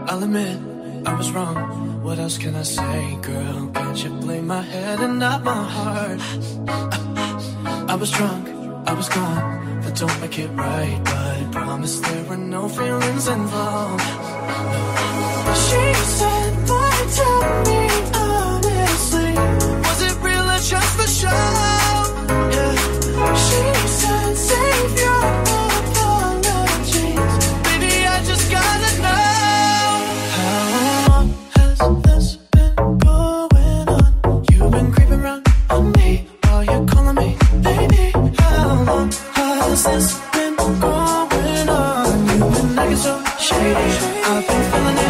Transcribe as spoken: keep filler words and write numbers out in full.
I'll admit I was wrong. What else can I say, girl? Can't you blame my head and not my heart? I, I was drunk, I was gone. That don't make it right, but I promise there were no feelings involved. She said, boy, tell me honestly, was it real or just for show? Yeah. She said, save your apologies. Baby, I just gotta know. How long has this been going on? You've been creeping around on me while you're calling me baby. How long has this been going on? You've been acting so shady. I've been feeling it.